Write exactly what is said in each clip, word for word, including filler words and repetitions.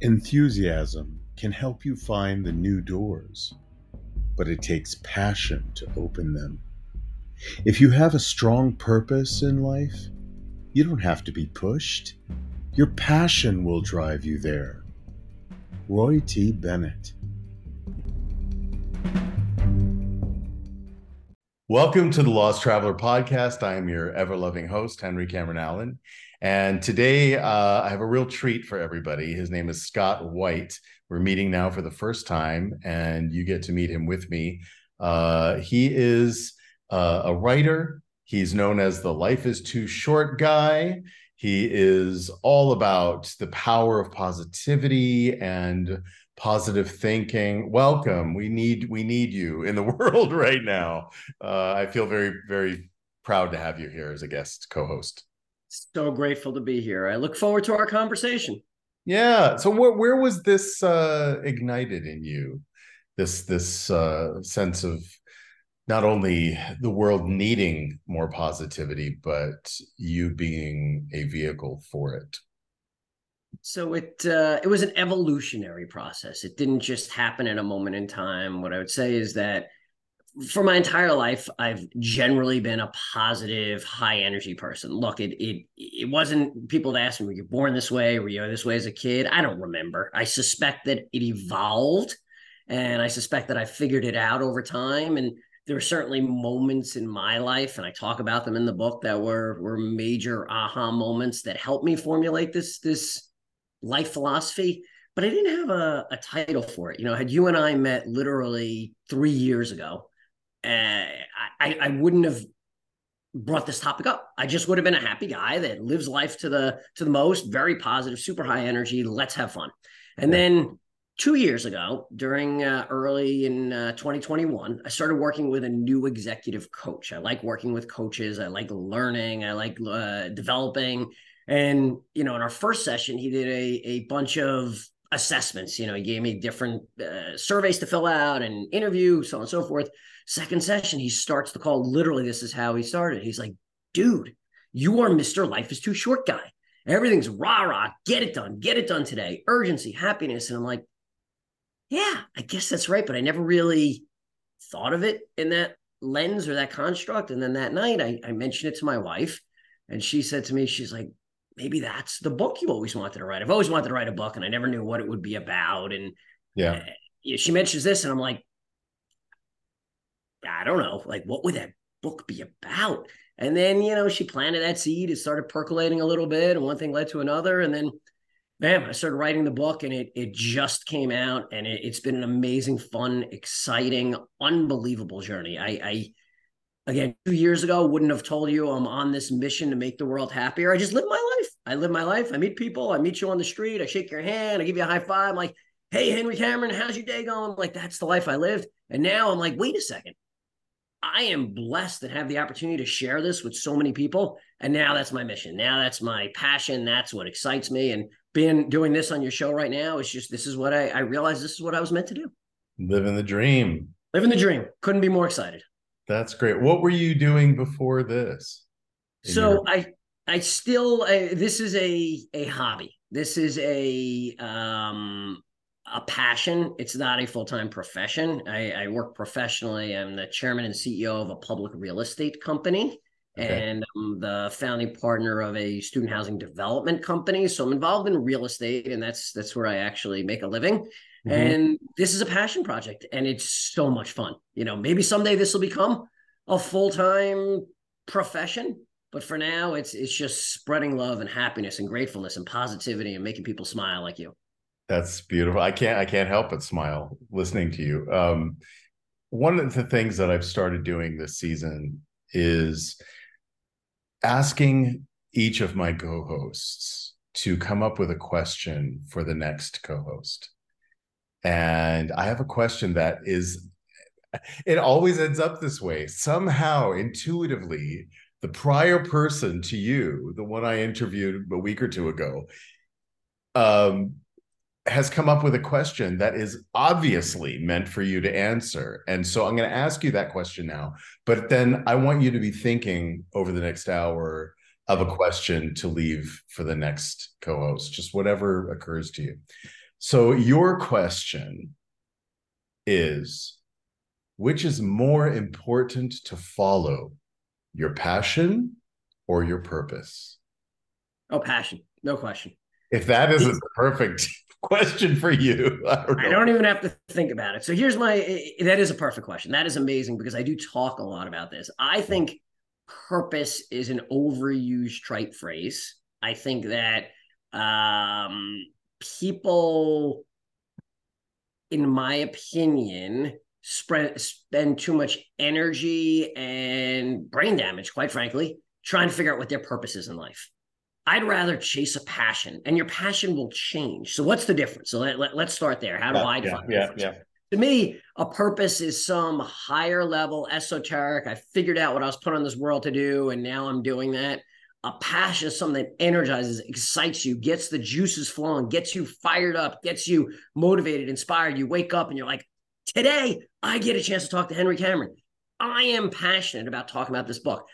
Enthusiasm can help you find the new doors, but it takes passion to open them. If you have a strong purpose in life, you don't have to be pushed. Your passion will drive you there. Roy T. Bennett. Welcome to the Lost Traveler Podcast. I am your ever-loving host, Henry Cameron Allen. And today uh, I have a real treat for everybody. His name is Scott White. We're meeting now for the first time, and you get to meet him with me. Uh, he is uh, a writer. He's known as the Life is Too Short guy. He is all about the power of positivity and positive thinking. Welcome. We need we need you in the world right now. Uh, I feel very, very proud to have you here as a guest co-host. So grateful to be here. I look forward to our conversation. Yeah. So where where was this uh, ignited in you? This this uh, sense of not only the world needing more positivity, but you being a vehicle for it. So it uh, it was an evolutionary process. It didn't just happen in a moment in time. What I would say is that for my entire life, I've generally been a positive, high energy person. Look, it it it wasn't people that asked me, were you born this way? Were you this way as a kid? I don't remember. I suspect that it evolved, and I suspect that I figured it out over time. And there were certainly moments in my life, and I talk about them in the book, that were were major aha moments that helped me formulate this this life philosophy. But I didn't have a, a title for it. You know, had you and I met literally three years ago, Uh, I, I wouldn't have brought this topic up. I just would have been a happy guy that lives life to the to the most, very positive, super high energy. Let's have fun. And yeah. Then two years ago, during uh, early in uh, twenty twenty-one, I started working with a new executive coach. I like working with coaches. I like learning. I like uh, developing. And, you know, in our first session, he did a, a bunch of assessments. You know, he gave me different uh, surveys to fill out and interview, so on and so forth. Second session, he starts the call. Literally, this is how he started. He's like, dude, you are Mister Life is Too Short guy. Everything's rah-rah. Get it done. Get it done today. Urgency, happiness. And I'm like, yeah, I guess that's right. But I never really thought of it in that lens or that construct. And then that night, I, I mentioned it to my wife. And she said to me, she's like, maybe that's the book you always wanted to write. I've always wanted to write a book, and I never knew what it would be about. And yeah, uh, she mentions this, and I'm like, I don't know, like, what would that book be about? And then, you know, she planted that seed. It started percolating a little bit, and one thing led to another. And then, bam, I started writing the book, and it it just came out, and it, it's been an amazing, fun, exciting, unbelievable journey. I, I, again, two years ago, wouldn't have told you I'm on this mission to make the world happier. I just live my life. I live my life. I meet people. I meet you on the street. I shake your hand. I give you a high five. I'm like, hey, Henry Cameron, how's your day going? Like, that's the life I lived. And now I'm like, wait a second. I am blessed to have the opportunity to share this with so many people. And now that's my mission. Now that's my passion. That's what excites me. And being doing this on your show right now is just, this is what I, I realized this is what I was meant to do. Living the dream. Living the dream. Couldn't be more excited. That's great. What were you doing before this? So your- I, I still, uh, this is a, a hobby. This is a, um, a passion. It's not a full-time profession. I, I work professionally. I'm the chairman and C E O of a public real estate company, okay. And I'm the founding partner of a student housing development company. So I'm involved in real estate, and that's that's where I actually make a living. Mm-hmm. And this is a passion project, and it's so much fun. You know, maybe someday this will become a full-time profession, but for now, it's it's just spreading love and happiness and gratefulness and positivity and making people smile like you. That's beautiful. I can't I can't help but smile listening to you. Um, one of the things that I've started doing this season is asking each of my co-hosts to come up with a question for the next co-host. And I have a question that is, it always ends up this way. Somehow, intuitively, the prior person to you, the one I interviewed a week or two ago, um, has come up with a question that is obviously meant for you to answer. And so I'm going to ask you that question now, but then I want you to be thinking over the next hour of a question to leave for the next co-host, just whatever occurs to you. So your question is, which is more important to follow, your passion or your purpose? Oh, passion, no question. If that isn't the perfect question for you, I don't know. I don't even have to think about it. So here's my, that is a perfect question. That is amazing because I do talk a lot about this. I think purpose is an overused trite phrase. I think that um, people, in my opinion, spread, spend too much energy and brain damage, quite frankly, trying to figure out what their purpose is in life. I'd rather chase a passion, and your passion will change. So what's the difference? So let, let, let's start there. How do yeah, I define yeah, the difference? Yeah, yeah. To me, a purpose is some higher level esoteric. I figured out what I was put on this world to do, and now I'm doing that. A passion is something that energizes, excites you, gets the juices flowing, gets you fired up, gets you motivated, inspired. You wake up and you're like, today I get a chance to talk to Henry Cameron. I am passionate about talking about this book.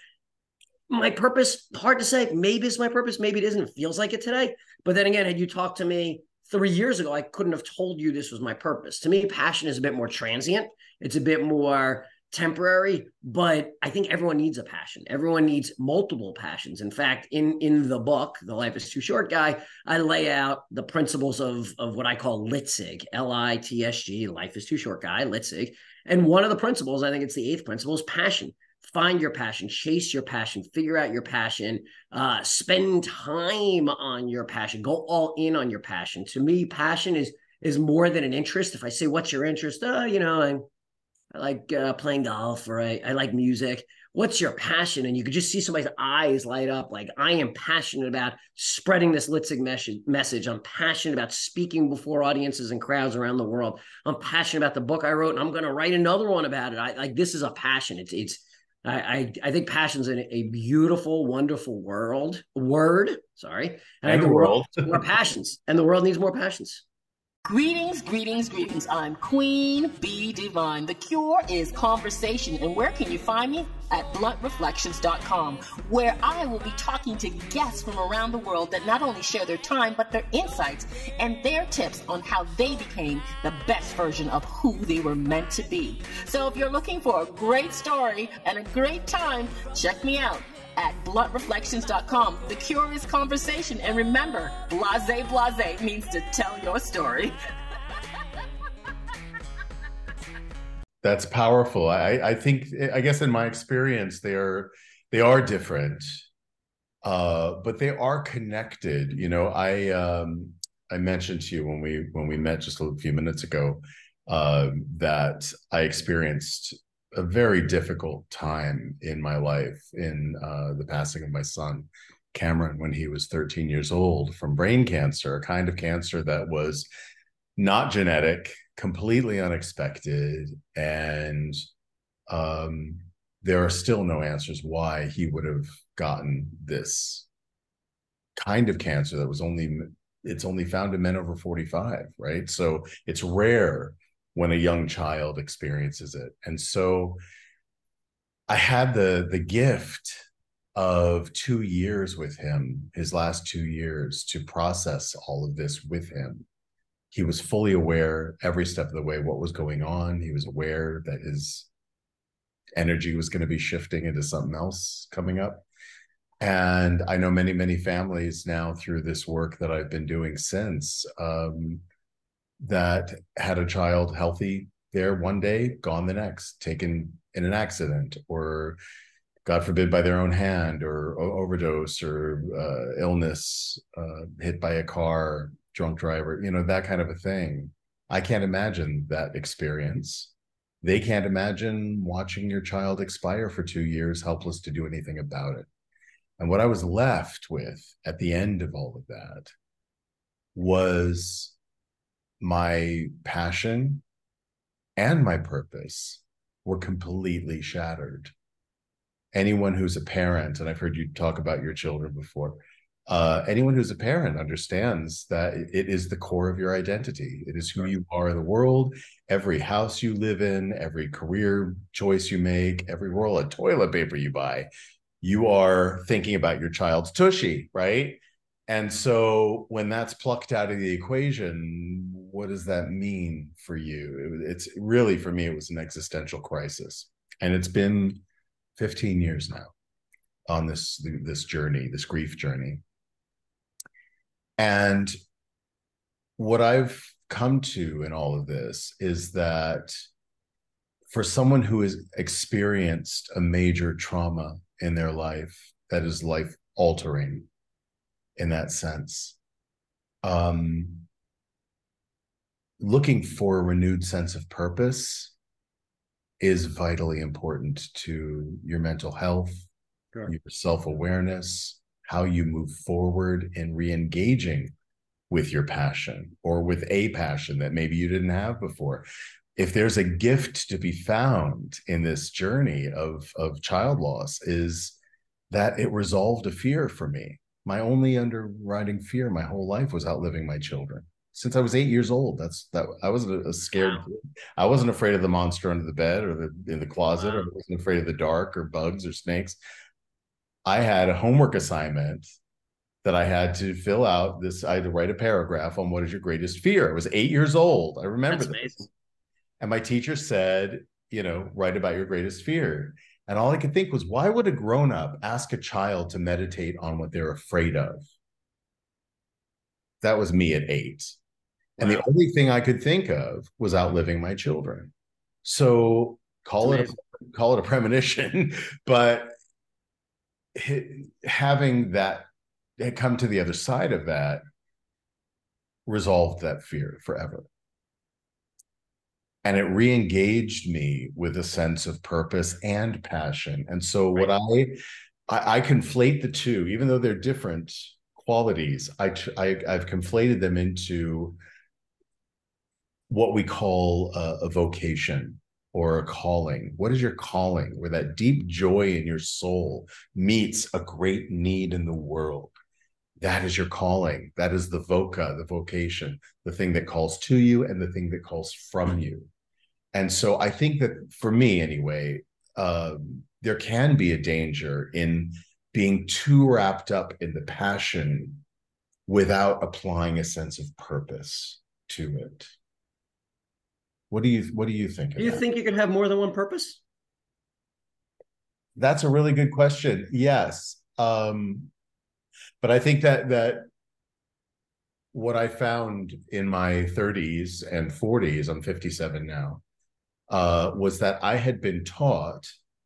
My purpose, hard to say. Maybe it's my purpose. Maybe it isn't. It feels like it today. But then again, had you talked to me three years ago, I couldn't have told you this was my purpose. To me, passion is a bit more transient. It's a bit more temporary, but I think everyone needs a passion. Everyone needs multiple passions. In fact, in, in the book, The Life is Too Short Guy, I lay out the principles of, of what I call LITSIG, L I T S G, Life is Too Short Guy, LITSIG. And one of the principles, I think it's the eighth principle, is passion. Find your passion, chase your passion, figure out your passion, uh, spend time on your passion, go all in on your passion. To me, passion is is more than an interest. If I say, what's your interest? Uh, you know, I, I like uh, playing golf, or I, I like music. What's your passion? And you could just see somebody's eyes light up. Like, I am passionate about spreading this LITSIG mes- message. I'm passionate about speaking before audiences and crowds around the world. I'm passionate about the book I wrote, and I'm going to write another one about it. I like, this is a passion. It's, it's, I, I, I think passion's a, a beautiful, wonderful world word. Sorry. And, and I think the world. world needs more passions, and the world needs more passions. Greetings, greetings, greetings. I'm Queen Bee Divine. The cure is conversation. And where can you find me? At blunt reflections dot com, where I will be talking to guests from around the world that not only share their time, but their insights and their tips on how they became the best version of who they were meant to be. So if you're looking for a great story and a great time, check me out at blunt reflections dot com. The cure is conversation. And remember, blase blase means to tell your story. That's powerful. I, I think, I guess in my experience, they are, they are different, uh, but they are connected. You know, I, um, I mentioned to you when we, when we met just a few minutes ago, uh, that I experienced a very difficult time in my life in uh, the passing of my son, Cameron, when he was thirteen years old, from brain cancer, a kind of cancer that was not genetic, completely unexpected. And um, there are still no answers why he would have gotten this kind of cancer that was only, it's only found in men over forty-five, right? So it's rare when a young child experiences it. And so I had the the gift of two years with him, his last two years, to process all of this with him. He was fully aware every step of the way what was going on. He was aware that his energy was going to be shifting into something else coming up. And I know many, many families now through this work that I've been doing since, um, that had a child healthy there one day, gone the next, taken in an accident, or God forbid by their own hand, or overdose, or uh, illness, uh, hit by a car, drunk driver, you know, that kind of a thing. I can't imagine that experience. They can't imagine watching your child expire for two years, helpless to do anything about it. And what I was left with at the end of all of that was my passion and my purpose were completely shattered. Anyone who's a parent, and I've heard you talk about your children before, uh, anyone who's a parent understands that it is the core of your identity. It is who you are in the world. Every house you live in, every career choice you make, every roll of toilet paper you buy, you are thinking about your child's tushy, right? And so when that's plucked out of the equation, what does that mean for you? It, it's really, for me, it was an existential crisis. And it's been fifteen years now on this, this journey, this grief journey. And what I've come to in all of this is that for someone who has experienced a major trauma in their life, that is life altering in that sense, um, looking for a renewed sense of purpose is vitally important to your mental health, sure. your self-awareness, how you move forward in re-engaging with your passion or with a passion that maybe you didn't have before. If there's a gift to be found in this journey of, of child loss, is that it resolved a fear for me. My only underwriting fear my whole life was outliving my children. Since I was eight years old, that's that I wasn't a scared wow. kid. I wasn't afraid of the monster under the bed or the in the closet, wow. or I wasn't afraid of the dark or bugs or snakes. I had a homework assignment that I had to fill out. This I had to write a paragraph on what is your greatest fear. I was eight years old. I remember That's this. And my teacher said, you know, write about your greatest fear. And all I could think was, why would a grown-up ask a child to meditate on what they're afraid of? That was me at eight. And wow. the only thing I could think of was outliving my children. So call it, a, call it a premonition, but having that come to the other side of that resolved that fear forever. And it re-engaged me with a sense of purpose and passion. And so right. what I, I, I conflate the two, even though they're different qualities, I, I, I've conflated them into what we call a, a vocation or a calling. What is your calling? Where that deep joy in your soul meets a great need in the world. That is your calling. That is the voca, the vocation, the thing that calls to you and the thing that calls from you. And so I think that for me anyway, um, there can be a danger in being too wrapped up in the passion without applying a sense of purpose to it. What do you What do you think? Do you think you could have more than one purpose? That's a really good question. Yes, um, but I think that that what I found in my thirties and forties, I'm fifty-seven now, uh, was that I had been taught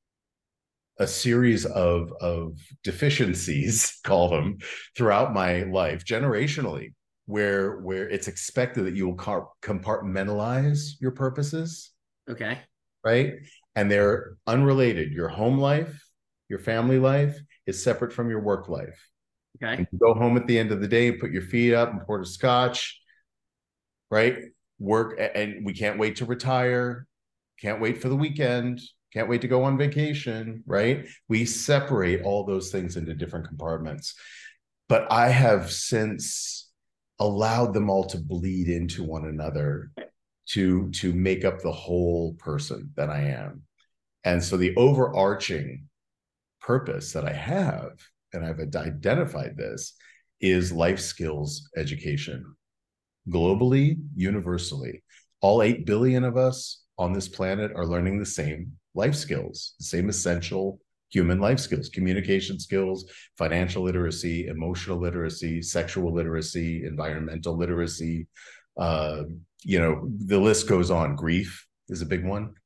a series of of deficiencies, call them, throughout my life, generationally, where where it's expected that you will compartmentalize your purposes. Okay. Right? And they're unrelated. Your home life, your family life is separate from your work life. Okay. And you go home at the end of the day, put your feet up and pour a scotch, right? Work, and we can't wait to retire. Can't wait for the weekend. Can't wait to go on vacation, right? We separate all those things into different compartments. But I have since allowed them all to bleed into one another to, to make up the whole person that I am. And so the overarching purpose that I have, and I've identified this, is life skills education. Globally, universally. All eight billion of us on this planet are learning the same life skills, the same essential human life skills, communication skills, financial literacy, emotional literacy, sexual literacy, environmental literacy. Uh, you know, the list goes on. Grief is a big one.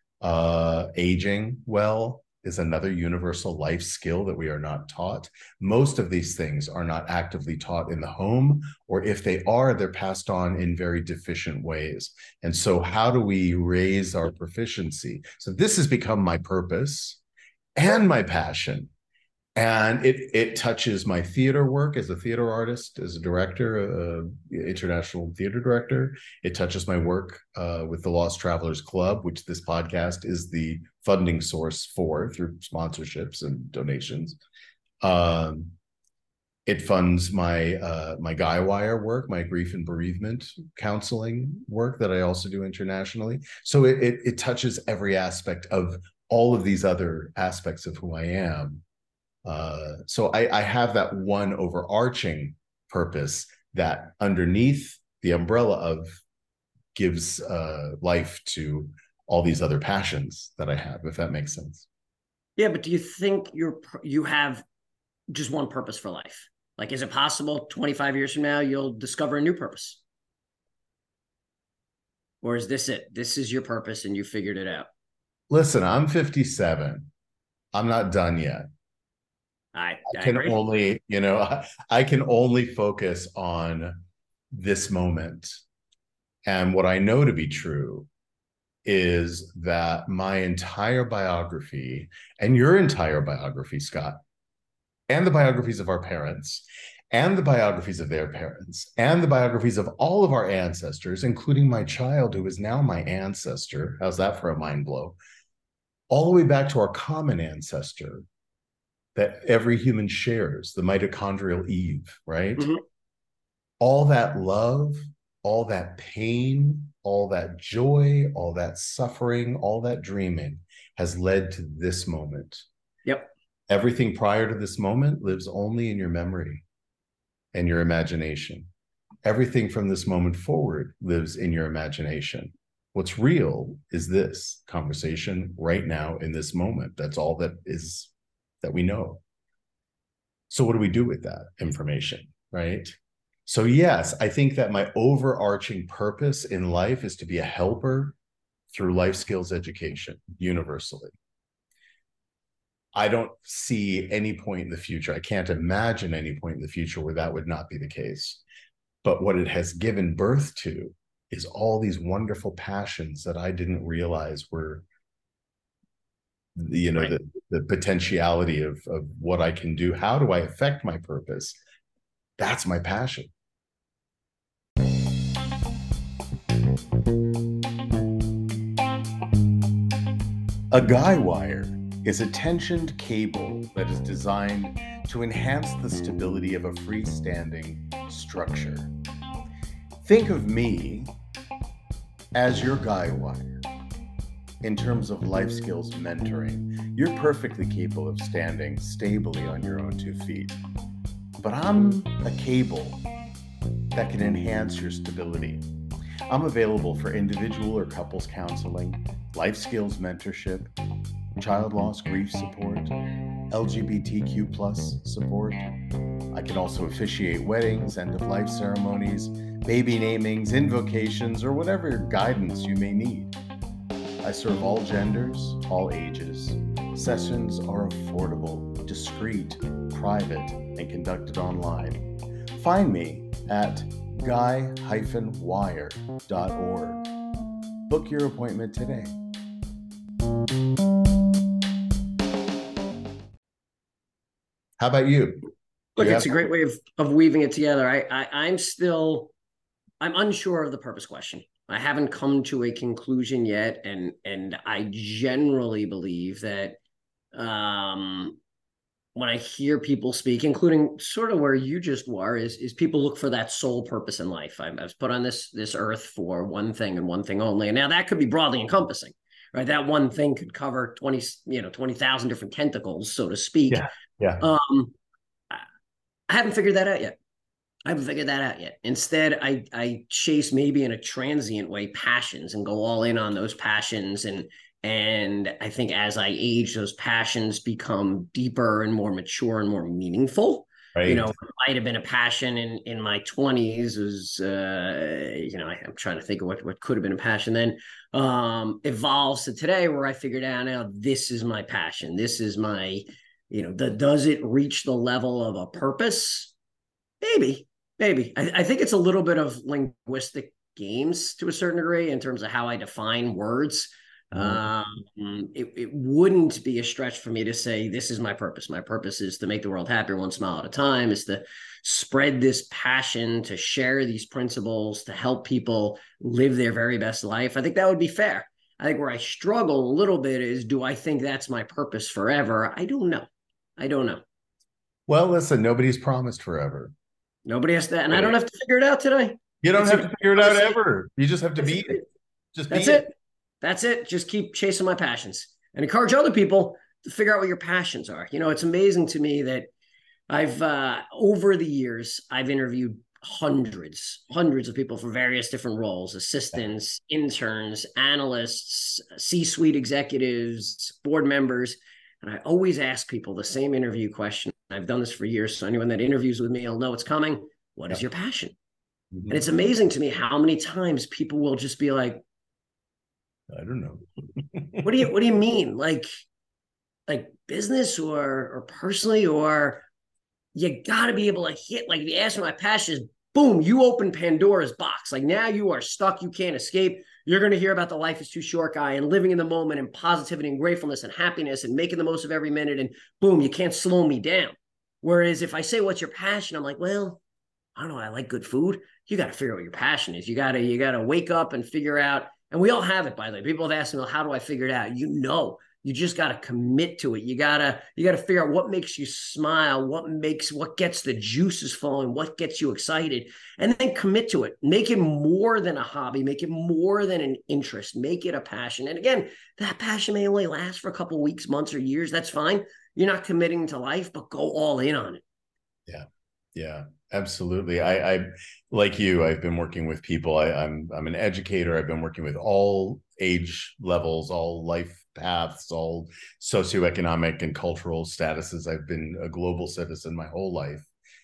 Uh, aging well is another universal life skill that we are not taught. Most of these things are not actively taught in the home, or if they are, they're passed on in very deficient ways. And so how do we raise our proficiency? So this has become my purpose and my passion. And it, it touches my theater work as a theater artist, as a director, uh, international theater director. It touches my work uh, with the Lost Travelers Club, which this podcast is the funding source for through sponsorships and donations. Um, it funds my uh, my Guywire work, my grief and bereavement counseling work that I also do internationally. So it, it, it touches every aspect of all of these other aspects of who I am. Uh, so I, I have that one overarching purpose that underneath the umbrella of gives uh, life to all these other passions that I have, if that makes sense. Yeah, but do you think you're you have just one purpose for life? Like, is it possible twenty-five years from now you'll discover a new purpose? Or is this it? This is your purpose and you figured it out? Listen, I'm fifty-seven. I'm not done yet. I, I, I can agree. only, you know, I, I can only focus on this moment. And what I know to be true is that my entire biography, and your entire biography, Scott, and the biographies of our parents, and the biographies of their parents, and the biographies of all of our ancestors, including my child, who is now my ancestor. How's that for a mind blow? All the way back to our common ancestor that every human shares, the mitochondrial Eve, right? Mm-hmm. All that love, all that pain, all that joy, all that suffering, all that dreaming has led to this moment. Yep. Everything prior to this moment lives only in your memory and your imagination. Everything from this moment forward lives in your imagination. What's real is this conversation right now in this moment. That's all that is, that we know. So what do we do with that information, right? So yes, I think that my overarching purpose in life is to be a helper through life skills education universally. I don't see any point in the future. I can't imagine any point in the future where that would not be the case. But what it has given birth to is all these wonderful passions that I didn't realize were, you know, right. the, the potentiality of, of what I can do. How do I affect my purpose? That's my passion. A guy wire is a tensioned cable that is designed to enhance the stability of a freestanding structure. Think of me as your guy wire. In terms of life skills mentoring, you're perfectly capable of standing stably on your own two feet. But I'm a cable that can enhance your stability. I'm available for individual or couples counseling, life skills mentorship, child loss grief support, L G B T Q plus support. I can also officiate weddings, end-of-life ceremonies, baby namings, invocations, or whatever guidance you may need. I serve all genders, all ages. Sessions are affordable, discreet, private, and conducted online. Find me at guy dash wire dot org. Book your appointment today. How about you? Look, it's a great way of, of weaving it together. I, I, I'm still, I'm unsure of the purpose question. I haven't come to a conclusion yet. And, and I generally believe that um, when I hear people speak, including sort of where you just were, is, is people look for that sole purpose in life. I, I was put on this, this earth for one thing and one thing only. And now that could be broadly encompassing, right? That one thing could cover twenty, you know, twenty thousand different tentacles, so to speak. Yeah. Yeah. Um, I haven't figured that out yet. I haven't figured that out yet. Instead, I I chase maybe in a transient way passions and go all in on those passions. And and I think as I age, those passions become deeper and more mature and more meaningful. Right. You know, it might have been a passion in, in my twenties was, uh, you know, I, I'm trying to think of what, what could have been a passion then, um, evolves to today where I figured out now this is my passion. This is my, you know, the, does it reach the level of a purpose? Maybe, maybe. I, I think it's a little bit of linguistic games to a certain degree in terms of how I define words. Mm-hmm. Um, it, it wouldn't be a stretch for me to say, this is my purpose. My purpose is to make the world happier one smile at a time, is to spread this passion, to share these principles, to help people live their very best life. I think that would be fair. I think where I struggle a little bit is, do I think that's my purpose forever? I don't know. I don't know. Well, listen, nobody's promised forever. Nobody has to, and I don't have to figure it out today. You don't it's have a, to figure it out ever. You just have to be it. Just That's be it. it. That's it. Just keep chasing my passions and encourage other people to figure out what your passions are. You know, it's amazing to me that I've, uh, over the years, I've interviewed hundreds, hundreds of people for various different roles, assistants, interns, analysts, C-suite executives, board members. And I always ask people the same interview question. I've done this for years, so anyone that interviews with me will know it's coming. What is your passion? Mm-hmm. And it's amazing to me how many times people will just be like, I don't know. what do you what do you mean? Like, like business or or personally, or you got to be able to hit, like if you ask me my passion is, boom, you open Pandora's box. Like now you are stuck. You can't escape. You're going to hear about the life is too short guy and living in the moment and positivity and gratefulness and happiness and making the most of every minute. And boom, you can't slow me down. Whereas if I say, what's your passion? I'm like, well, I don't know. I like good food. You got to figure out what your passion is. You got to, you got to wake up and figure out. And we all have it, by the way. People have asked me, well, how do I figure it out? You know, you just got to commit to it. You got to, you got to figure out what makes you smile, what makes, what gets the juices flowing, what gets you excited, and then commit to it. Make it more than a hobby, make it more than an interest, make it a passion. And again, that passion may only last for a couple of weeks, months, or years. That's fine. You're not committing to life, but go all in on it. Yeah. Yeah, absolutely. I, I, like you, I've been working with people. I, I'm, I'm an educator. I've been working with all age levels, all life paths, all socioeconomic and cultural statuses. I've been a global citizen my whole life.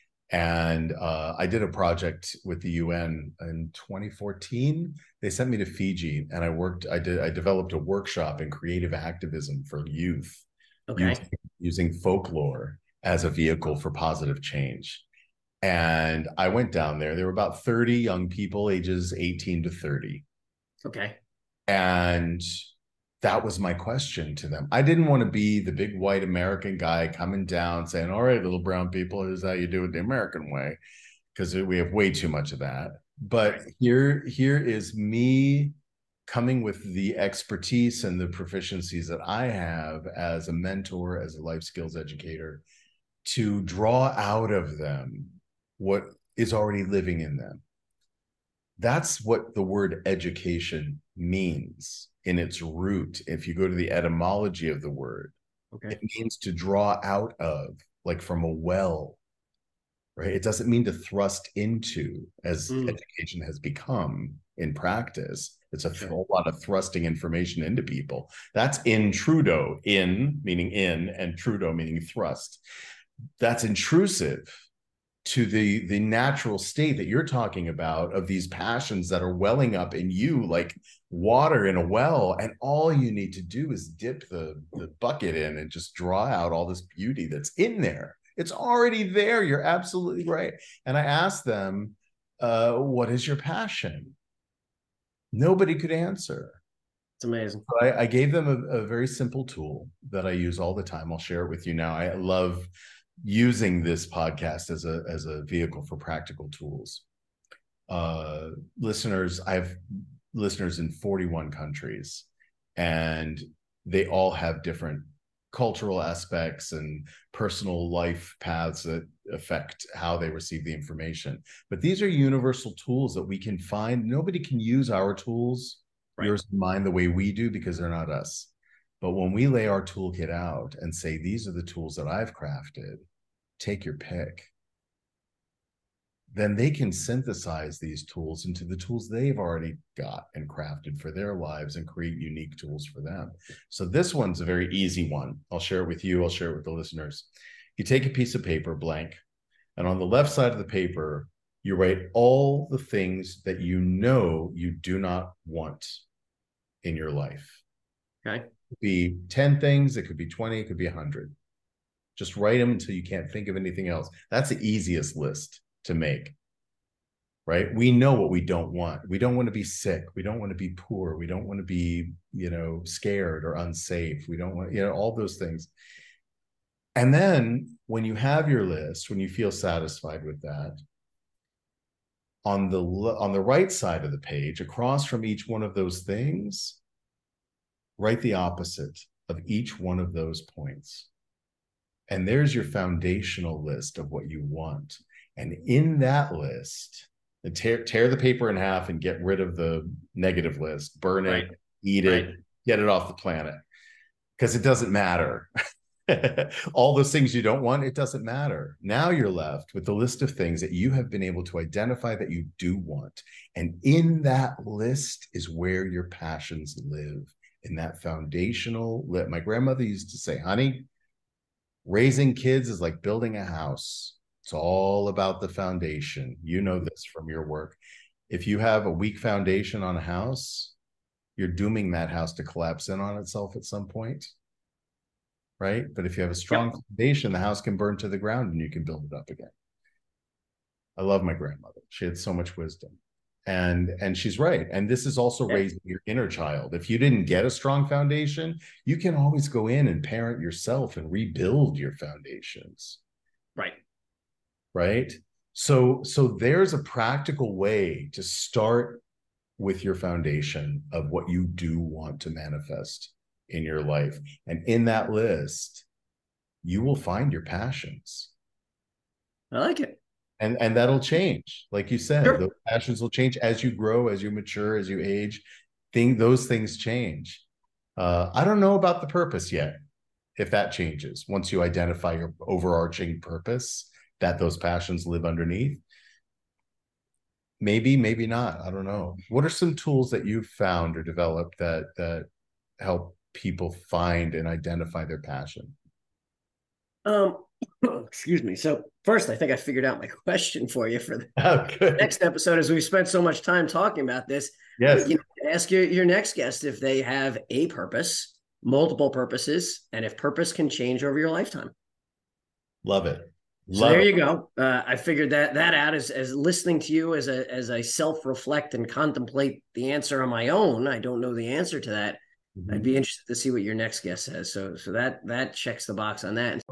And uh, I did a project with the U N in twenty fourteen. They sent me to Fiji, and I worked, I did, I developed a workshop in creative activism for youth, okay, using, using folklore as a vehicle for positive change. And I went down there. There were about thirty young people, ages eighteen to thirty. Okay. And that was my question to them. I didn't want to be the big white American guy coming down saying, all right, little brown people, here's how you do it the American way, because we have way too much of that. But here, here is me coming with the expertise and the proficiencies that I have as a mentor, as a life skills educator, to draw out of them what is already living in them. That's what the word education means in its root. If you go to the etymology of the word, okay, it means to draw out of, like from a well, right? It doesn't mean to thrust into, as mm. education has become in practice. It's a sure. whole lot of thrusting information into people. That's intrudo, in meaning in, and trudo meaning thrust. That's intrusive to the the natural state that you're talking about, of these passions that are welling up in you like water in a well, and all you need to do is dip the the bucket in and just draw out all this beauty that's in there. It's already there. You're absolutely right. And I asked them, uh what is your passion? Nobody could answer. It's amazing. So I, I gave them a, a very simple tool that I use all the time. I'll share it with you now. I love using this podcast as a as a vehicle for practical tools. Uh, listeners, I have listeners in forty-one countries, and they all have different cultural aspects and personal life paths that affect how they receive the information. But these are universal tools that we can find. Nobody can use our tools, right, yours and mine, the way we do, because they're not us. But when we lay our toolkit out and say, these are the tools that I've crafted, take your pick, then they can synthesize these tools into the tools they've already got and crafted for their lives and create unique tools for them. So this one's a very easy one. I'll share it with you. I'll share it with the listeners. You take a piece of paper, blank, and on the left side of the paper, you write all the things that you know you do not want in your life. Okay. Be ten things, it could be twenty, it could be one hundred. Just write them until you can't think of anything else. That's the easiest list to make, right? We know what we don't want. We don't want to be sick. We don't want to be poor. We don't want to be, you know, scared or unsafe. We don't want, you know, all those things. And then when you have your list, when you feel satisfied with that, on the on the right side of the page, across from each one of those things, write the opposite of each one of those points. And there's your foundational list of what you want. And in that list, tear, tear the paper in half and get rid of the negative list, burn right. it, eat right. it, get it off the planet, because it doesn't matter. all those things you don't want, it doesn't matter. Now you're left with the list of things that you have been able to identify that you do want. And in that list is where your passions live, in that foundational lit. My grandmother used to say, honey, raising kids is like building a house. It's all about the foundation. You know this from your work. If you have a weak foundation on a house, you're dooming that house to collapse in on itself at some point, right? But if you have a strong yep. foundation, the house can burn to the ground and you can build it up again. I love my grandmother. She had so much wisdom. And and she's right. And this is also yeah. raising your inner child. If you didn't get a strong foundation, you can always go in and parent yourself and rebuild your foundations. Right. Right. So so there's a practical way to start with your foundation of what you do want to manifest in your life. And in that list, you will find your passions. I like it. And, and that'll change. Like you said, sure. those passions will change as you grow, as you mature, as you age. Thing, those things change. Uh, I don't know about the purpose yet, if that changes. Once you identify your overarching purpose that those passions live underneath, maybe, maybe not. I don't know. What are some tools that you've found or developed that that help people find and identify their passion? Um, excuse me. So first, I think I figured out my question for you for the oh, good. next episode, as we've spent so much time talking about this. Yes. You know, ask your, your next guest if they have a purpose, multiple purposes, and if purpose can change over your lifetime. Love it. So Love there it. you go. Uh, I figured that that out as as listening to you as a as I self-reflect and contemplate the answer on my own. I don't know the answer to that. Mm-hmm. I'd be interested to see what your next guest says. So so that that checks the box on that.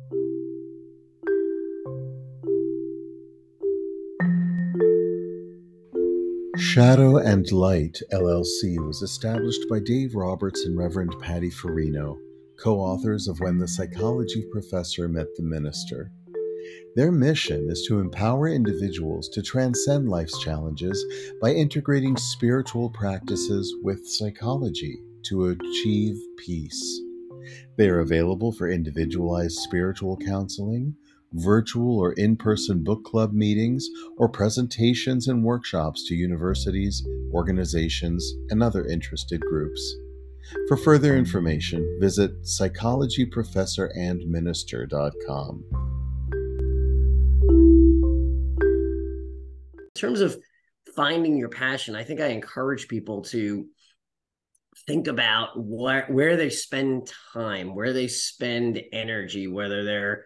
Shadow and Light, L L C, was established by Dave Roberts and Reverend Patty Farino, co-authors of When the Psychology Professor Met the Minister. Their mission is to empower individuals to transcend life's challenges by integrating spiritual practices with psychology to achieve peace. They are available for individualized spiritual counseling, virtual or in-person book club meetings, or presentations and workshops to universities, organizations, and other interested groups. For further information, visit psychology professor and minister dot com. In terms of finding your passion, I think I encourage people to think about where, where they spend time, where they spend energy, whether they're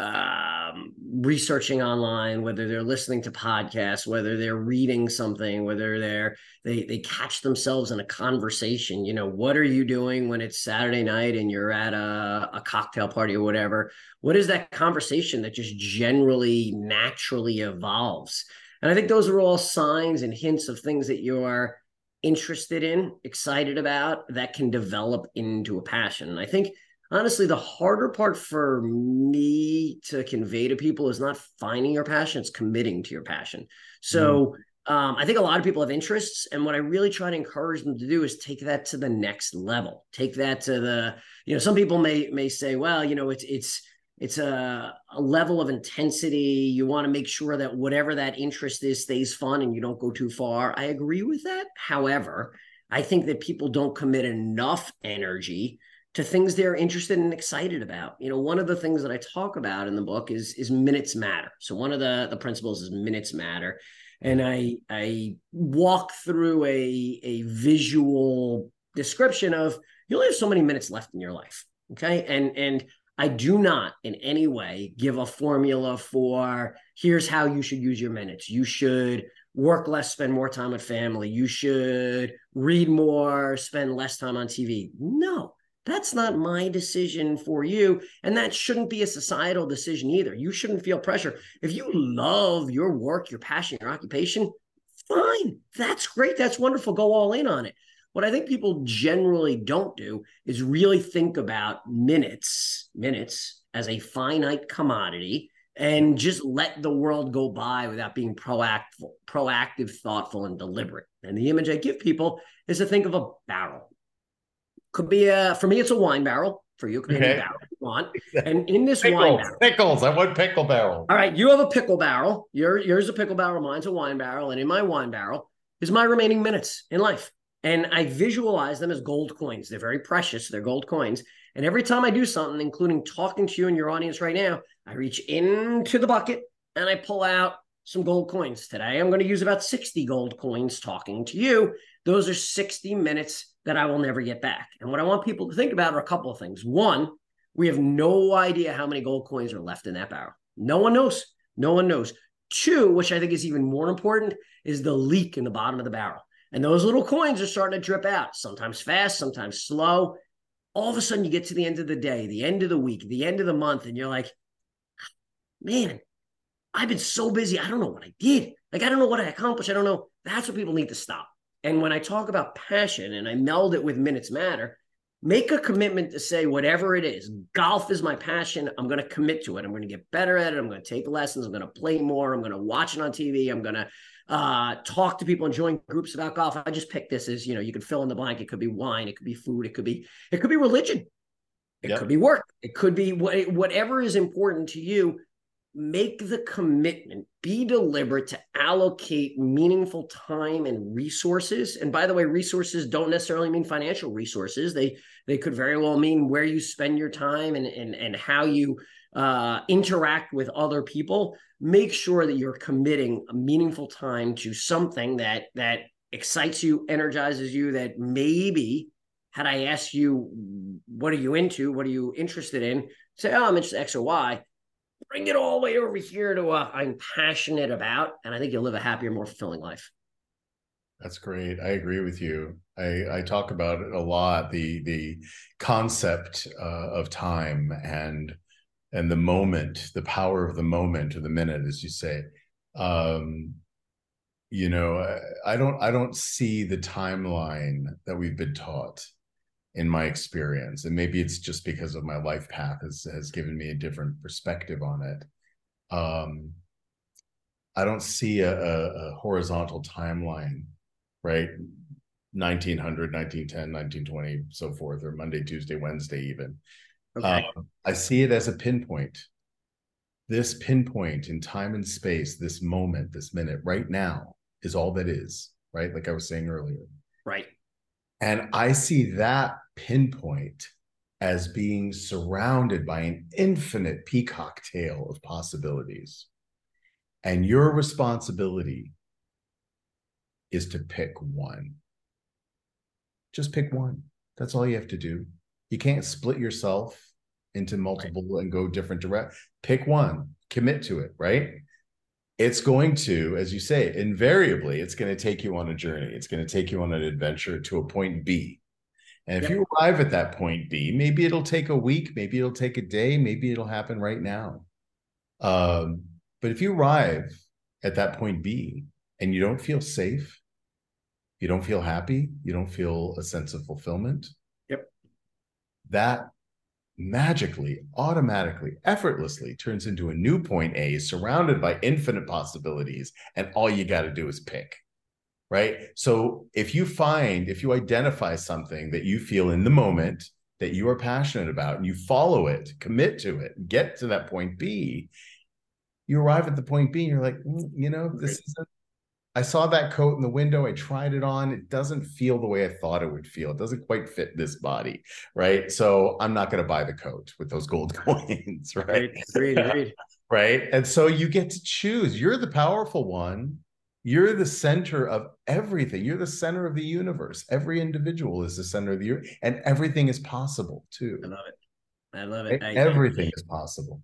um, researching online, whether they're listening to podcasts, whether they're reading something, whether they're they they catch themselves in a conversation. You know, what are you doing when it's Saturday night and you're at a, a cocktail party or whatever? What is that conversation that just generally naturally evolves? And I think those are all signs and hints of things that you're interested in, excited about, that can develop into a passion. And I think, honestly, the harder part for me to convey to people is not finding your passion, it's committing to your passion. So mm. um, I think a lot of people have interests. And what I really try to encourage them to do is take that to the next level. Take that to the, you know, some people may may say, well, you know, it's it's it's a, a level of intensity. You want to make sure that whatever that interest is stays fun and you don't go too far. I agree with that. However, I think that people don't commit enough energy to things they're interested and excited about. You know, one of the things that I talk about in the book is, is minutes matter. So one of the, the principles is minutes matter. And I, I walk through a, a visual description of you only have so many minutes left in your life. Okay. And, and I do not in any way give a formula for here's how you should use your minutes. You should work less, spend more time with family. You should read more, spend less time on T V. No. That's not my decision for you. And that shouldn't be a societal decision either. You shouldn't feel pressure. If you love your work, your passion, your occupation, fine. That's great. That's wonderful. Go all in on it. What I think people generally don't do is really think about minutes, minutes as a finite commodity and just let the world go by without being proactive, proactive, thoughtful, and deliberate. And the image I give people is to think of a barrel. Could be a, for me, it's a wine barrel. For you, it could be Okay. any barrel you want. And in this Pickles, wine barrel, pickles. I want pickle barrel. all right, you have a pickle barrel. Your, yours a pickle barrel, mine's a wine barrel. And in my wine barrel is my remaining minutes in life. And I visualize them as gold coins. They're very precious. They're gold coins. And every time I do something, including talking to you and your audience right now, I reach into the bucket and I pull out some gold coins. Today, I'm going to use about sixty gold coins talking to you. Those are sixty minutes that I will never get back. And what I want people to think about are a couple of things. One, we have no idea how many gold coins are left in that barrel. No one knows. No one knows. Two, which I think is even more important, is the leak in the bottom of the barrel. And those little coins are starting to drip out, sometimes fast, sometimes slow. All of a sudden, you get to the end of the day, the end of the week, the end of the month, and you're like, man, I've been so busy. I don't know what I did. Like, I don't know what I accomplished. I don't know. That's what people need to stop. And when I talk about passion and I meld it with Minutes Matter, make a commitment to say whatever it is. Golf is my passion. I'm going to commit to it. I'm going to get better at it. I'm going to take lessons. I'm going to play more. I'm going to watch it on T V. I'm going to uh, talk to people and join groups about golf. I just picked this as, you know, you can fill in the blank. It could be wine. It could be food. It could be, it could be religion. It yep. could be work. It could be wh- whatever is important to you. Make the commitment, be deliberate to allocate meaningful time and resources. And by the way, resources don't necessarily mean financial resources. They they could very well mean where you spend your time and, and, and how you uh, interact with other people. Make sure that you're committing a meaningful time to something that that excites you, energizes you, that maybe had I asked you, what are you into? What are you interested in? Say, oh, I'm interested in X or Y. Bring it all the way over here to what I'm passionate about. And I think you'll live a happier, more fulfilling life. That's great. I agree with you. I, I talk about it a lot, the the concept uh, of time and and the moment, the power of the moment or the minute, as you say. Um, you know, I don't I don't see the timeline that we've been taught in my experience. And maybe it's just because of my life path has, has given me a different perspective on it. Um, I don't see a, a, a horizontal timeline, right? nineteen hundred, nineteen ten, nineteen twenty, so forth, or Monday, Tuesday, Wednesday, even. Okay. Um, I see it as a pinpoint. This pinpoint in time and space, this moment, this minute, right now is all that is, right? Like I was saying earlier. Right. And I see that pinpoint as being surrounded by an infinite peacock tail of possibilities. And your responsibility is to pick one. Just pick one. That's all you have to do. You can't split yourself into multiple right. and go different directions. Pick one, commit to it, right? It's going to, as you say, invariably, it's going to take you on a journey. It's going to take you on an adventure to a point B. And if yep. you arrive at that point B, maybe it'll take a week, maybe it'll take a day, maybe it'll happen right now. Um, but if you arrive at that point B and you don't feel safe, you don't feel happy, you don't feel a sense of fulfillment, yep. that magically, automatically, effortlessly turns into a new point A surrounded by infinite possibilities. And all you got to do is pick, right? So if you find, if you identify something that you feel in the moment that you are passionate about and you follow it, commit to it, get to that point B, you arrive at the point B and you're like, mm, you know, this isn't, I saw that coat in the window. I tried it on. It doesn't feel the way I thought it would feel. It doesn't quite fit this body, right? So I'm not going to buy the coat with those gold coins, right? Agreed, agreed. Right? And so you get to choose. You're the powerful one. You're the center of everything. You're the center of the universe. Every individual is the center of the universe, and everything is possible too. I love it. I love it. I, everything I, is possible.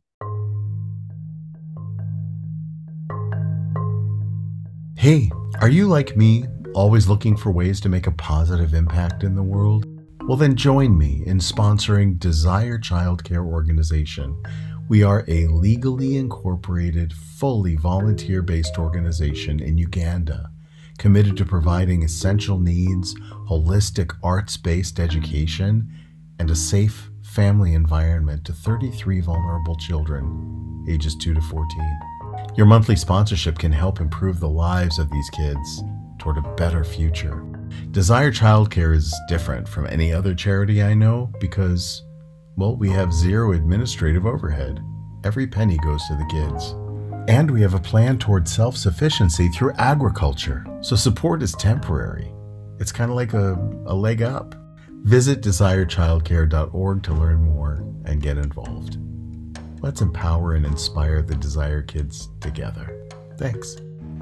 Hey, are you like me, always looking for ways to make a positive impact in the world? Well, then join me in sponsoring Desire Childcare Organization. We are a legally incorporated, fully volunteer-based organization in Uganda, committed to providing essential needs, holistic arts-based education, and a safe family environment to thirty-three vulnerable children, ages two to fourteen. Your monthly sponsorship can help improve the lives of these kids toward a better future. Desire Childcare is different from any other charity I know because, well, we have zero administrative overhead. Every penny goes to the kids. And we have a plan towards self-sufficiency through agriculture, so support is temporary. It's kind of like a, a leg up. Visit desire childcare dot org to learn more and get involved. Let's empower and inspire the Desire kids together. Thanks.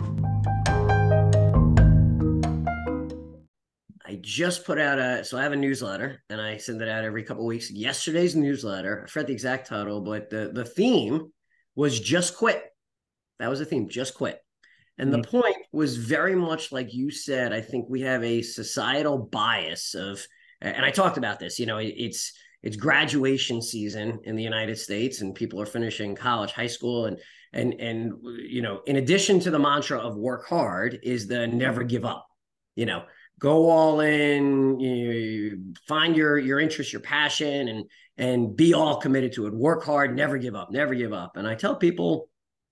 I just put out a, so I have a newsletter and I send it out every couple of weeks. Yesterday's newsletter, I forgot the exact title, but the, the theme was just quit. That was the theme, just quit. And mm-hmm. the point was very much like you said. I think we have a societal bias of, and I talked about this, you know, it, it's, it's graduation season in the United States and people are finishing college, high school. And, and, and, you know, in addition to the mantra of work hard is the never give up, you know, go all in, you find your, your interest, your passion, and, and be all committed to it. Work hard, never give up, never give up. And I tell people,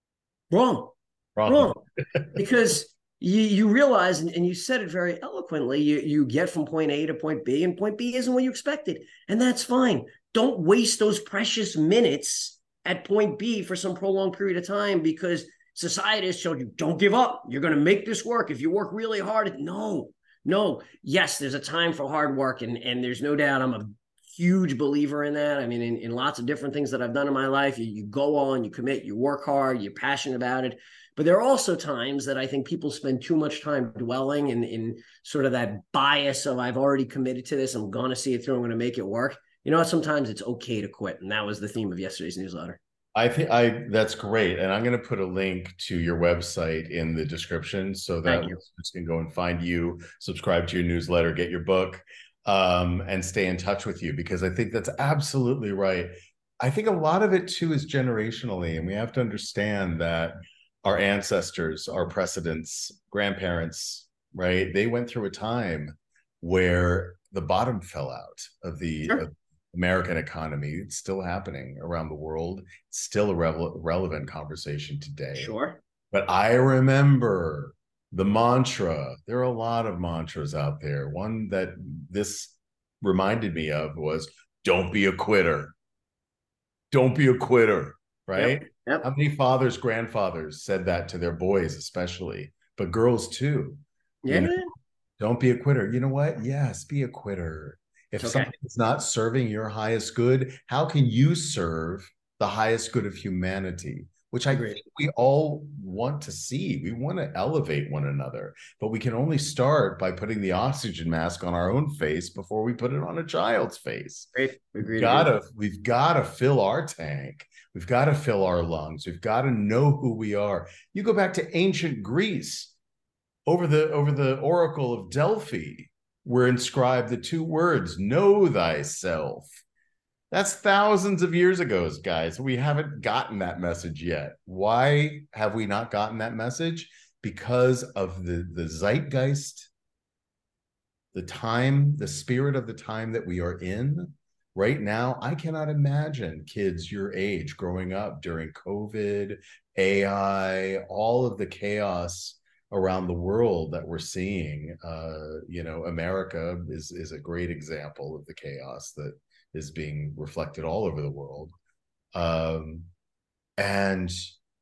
wrong, wrong, wrong. Because you, you realize, and, and you said it very eloquently, you, you get from point A to point B, and point B isn't what you expected. And that's fine. Don't waste those precious minutes at point B for some prolonged period of time because society has showed you, don't give up. You're going to make this work. If you work really hard, no. No, yes, there's a time for hard work, and, and there's no doubt I'm a huge believer in that. I mean, in, in lots of different things that I've done in my life, you, you go on, you commit, you work hard, you're passionate about it. But there are also times that I think people spend too much time dwelling in, in sort of that bias of I've already committed to this, I'm going to see it through, I'm going to make it work. You know, sometimes it's okay to quit. And that was the theme of yesterday's newsletter. I think I that's great. And I'm going to put a link to your website in the description so that listeners can go and find you, subscribe to your newsletter, get your book, um, and stay in touch with you, because I think that's absolutely right. I think a lot of it too is generationally, and we have to understand that our ancestors, our precedents, grandparents, right? They went through a time where the bottom fell out of the sure. of American economy. It's still happening around the world. It's still a re- relevant conversation today. Sure. But I remember the mantra. There are a lot of mantras out there. One that this reminded me of was, don't be a quitter. Don't be a quitter, right? Yep. Yep. How many fathers, grandfathers said that to their boys, especially, but girls too? Yeah. You know, don't be a quitter. You know what? Yes, be a quitter. If okay. something is not serving your highest good, how can you serve the highest good of humanity? Which I think we all want to see. We want to elevate one another, but we can only start by putting the oxygen mask on our own face before we put it on a child's face. Great. Agreed. We've gotta, we've got to fill our tank. We've got to fill our lungs. We've got to know who we are. You go back to ancient Greece, over the over the Oracle of Delphi, were inscribed the two words, know thyself. That's thousands of years ago, guys. We haven't gotten that message yet. Why have we not gotten that message? Because of the, the zeitgeist, the time, the spirit of the time that we are in. Right now, I cannot imagine kids your age growing up during COVID, A I, all of the chaos around the world that we're seeing. Uh, you know, America is, is a great example of the chaos that is being reflected all over the world. Um, and,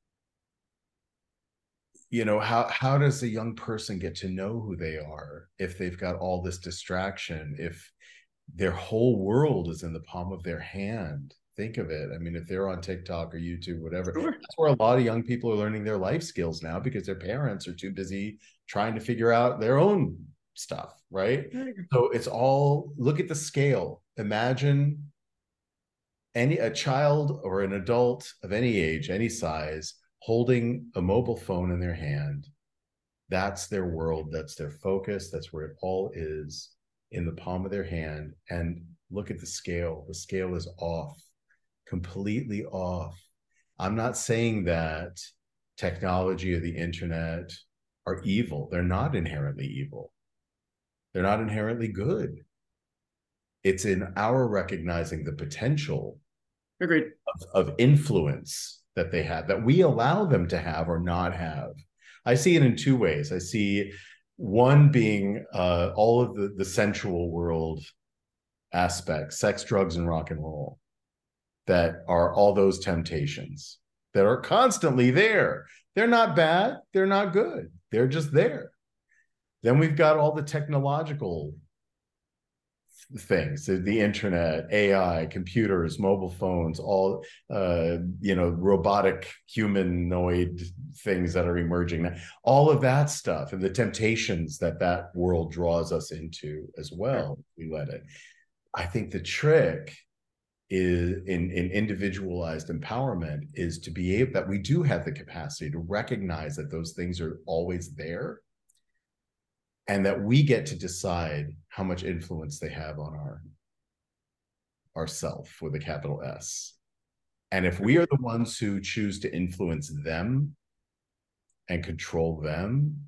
you know, how, how does a young person get to know who they are if they've got all this distraction, if their whole world is in the palm of their hand? Think of it. I mean, if they're on TikTok or YouTube, whatever, sure. That's where a lot of young people are learning their life skills now because their parents are too busy trying to figure out their own stuff, right? So it's all, look at the scale. Imagine any a child or an adult of any age, any size, holding a mobile phone in their hand. That's their world. That's their focus. That's where it all is, in the palm of their hand. And look at the scale. The scale is off, completely off. I'm not saying that technology or the internet are evil. They're not inherently evil. They're not inherently good. It's in our recognizing the potential Agreed. Of, of influence that they have, that we allow them to have or not have. I see it in two ways. I see One being uh, all of the, the sensual world aspects, sex, drugs, and rock and roll, that are all those temptations that are constantly there. They're not bad. They're not good. They're just there. Then we've got all the technological things, the, the internet, A I, computers, mobile phones, all, uh, you know, robotic humanoid things that are emerging now, all of that stuff, and the temptations that that world draws us into as well. We let it. I think the trick is in, in individualized empowerment is to be able, that we do have the capacity to recognize that those things are always there, and that we get to decide how much influence they have on our ourself with a capital S. And if we are the ones who choose to influence them and control them,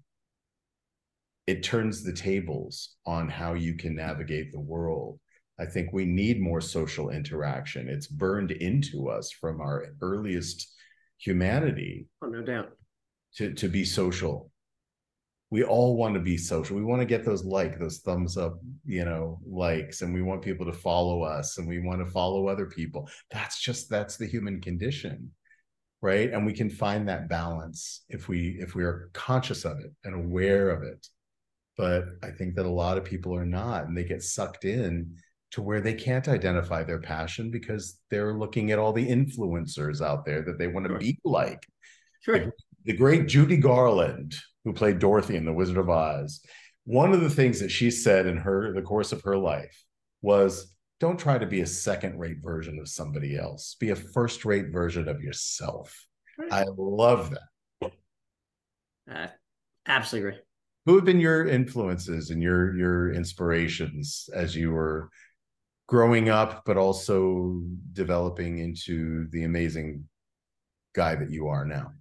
it turns the tables on how you can navigate the world. I think we need more social interaction. It's burned into us from our earliest humanity. Oh, no doubt. To, to be social. We all want to be social. We want to get those like, those thumbs up, you know, likes, and we want people to follow us, and we want to follow other people. That's just, that's the human condition, right? And we can find that balance if we, if we are conscious of it and aware of it. But I think that a lot of people are not, and they get sucked in to where they can't identify their passion because they're looking at all the influencers out there that they want to sure. be like. Sure. The, the great Judy Garland, who played Dorothy in The Wizard of Oz, one of the things that she said in her the course of her life was, don't try to be a second-rate version of somebody else. Be a first-rate version of yourself. Right. I love that. Uh, absolutely agree. Who have been your influences and your your inspirations as you were growing up, but also developing into the amazing guy that you are now?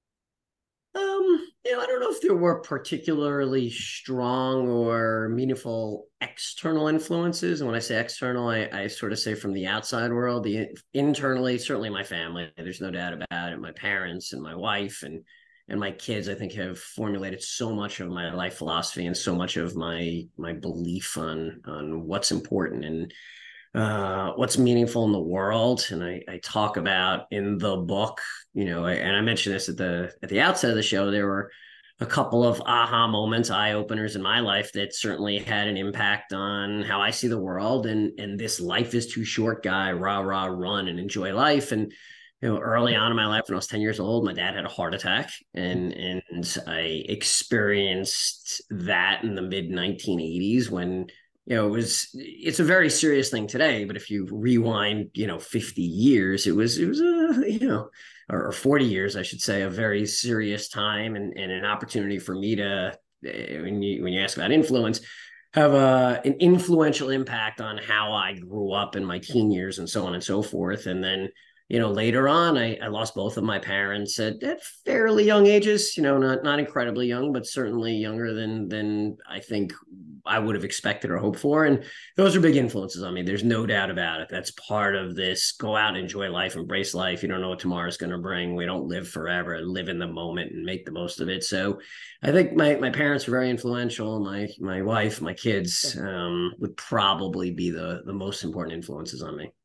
Um, you know, I don't know if there were particularly strong or meaningful external influences. And when I say external, I, I sort of say from the outside world. The internally, certainly my family. There's no doubt about it. My parents and my wife and and my kids, I think, have formulated so much of my life philosophy and so much of my my belief on on what's important and uh, what's meaningful in the world. And I, I talk about in the book, you know, and I mentioned this at the at the outset of the show, there were a couple of aha moments, eye openers in my life that certainly had an impact on how I see the world. And and this life is too short guy, rah, rah, run and enjoy life. And you know, early on in my life, when I was ten years old, my dad had a heart attack, and and I experienced that in the mid nineteen eighties when, you know, it was, it's a very serious thing today, but if you rewind, you know, fifty years, it was, it was, a, you know, or, or forty years, I should say, a very serious time and, and an opportunity for me to, when you, when you ask about influence, have a, an influential impact on how I grew up in my teen years and so on and so forth. And then, you know, later on, I, I lost both of my parents at, at fairly young ages, you know, not not incredibly young, but certainly younger than than I think I would have expected or hoped for. And those are big influences on me. There's no doubt about it. That's part of this. Go out, enjoy life, embrace life. You don't know what tomorrow's going to bring. We don't live forever. Live in the moment and make the most of it. So I think my my parents were very influential. My my wife, my kids um, would probably be the the most important influences on me.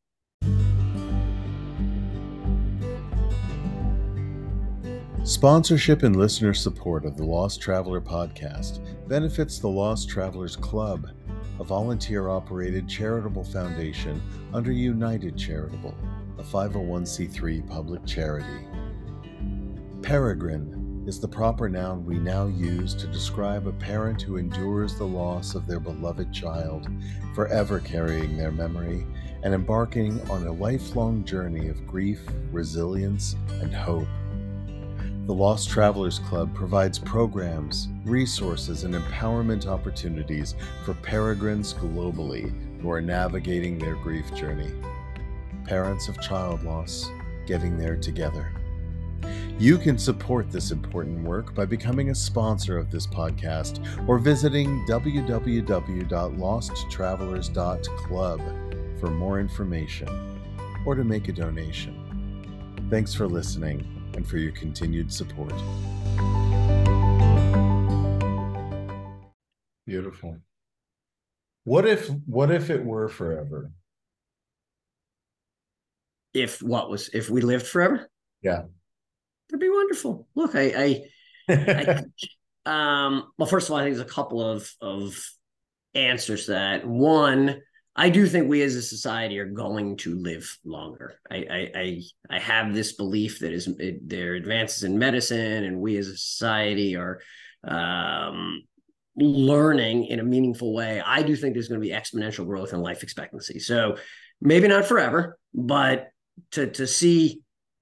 Sponsorship and listener support of the Lost Traveler podcast benefits the Lost Travelers Club, a volunteer-operated charitable foundation under United Charitable, a five oh one c three public charity. Peregrine is the proper noun we now use to describe a parent who endures the loss of their beloved child, forever carrying their memory and embarking on a lifelong journey of grief, resilience, and hope. The Lost Travelers Club provides programs, resources, and empowerment opportunities for peregrines globally who are navigating their grief journey. Parents of child loss, getting there together. You can support this important work by becoming a sponsor of this podcast or visiting w w w dot lost travelers dot club for more information or to make a donation. Thanks for listening and for your continued support. Beautiful. What if what if it were forever? If what was if we lived forever? Yeah. That'd be wonderful. Look, I I I um well, first of all, I think there's a couple of of answers to that. One, I do think we as a society are going to live longer. I I I, I have this belief that is it, there are advances in medicine, and we as a society are um, learning in a meaningful way. I do think there's going to be exponential growth in life expectancy. So maybe not forever, but to to see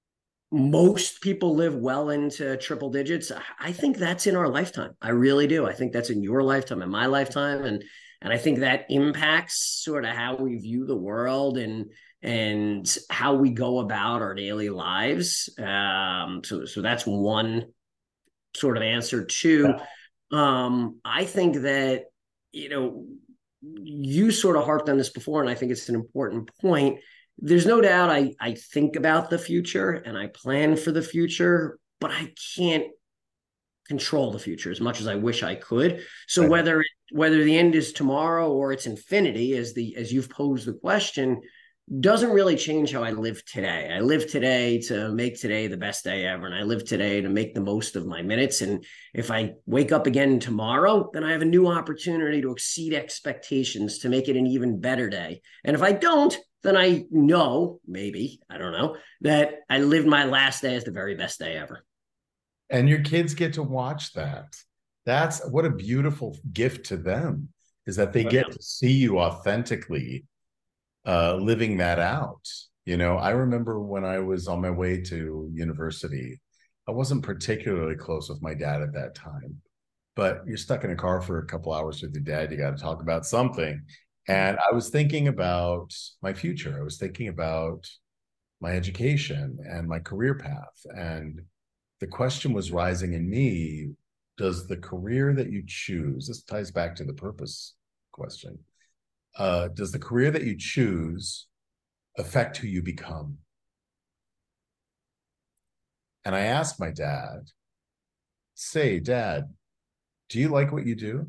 most people live well into triple digits, I think that's in our lifetime. I really do. I think that's in your lifetime, in my lifetime, and and I think that impacts sort of how we view the world and and how we go about our daily lives. Um, so so that's one sort of answer. Two, um, I think that you know you sort of harped on this before, and I think it's an important point. There's no doubt I, I think about the future and I plan for the future, but I can't control the future as much as I wish I could. So right. whether whether the end is tomorrow or it's infinity, as the as you've posed the question, doesn't really change how I live today. I live today to make today the best day ever, and I live today to make the most of my minutes. And if I wake up again tomorrow, then I have a new opportunity to exceed expectations, to make it an even better day. And if I don't, then I know, maybe, I don't know, that I lived my last day as the very best day ever. And your kids get to watch that. That's what a beautiful gift to them, is that they get to see you authentically uh, living that out. You know, I remember when I was on my way to university, I wasn't particularly close with my dad at that time, but you're stuck in a car for a couple hours with your dad. You got to talk about something. And I was thinking about my future. I was thinking about my education and my career path. And the question was rising in me, does the career that you choose, this ties back to the purpose question, uh, does the career that you choose affect who you become? And I asked my dad, say, Dad, do you like what you do?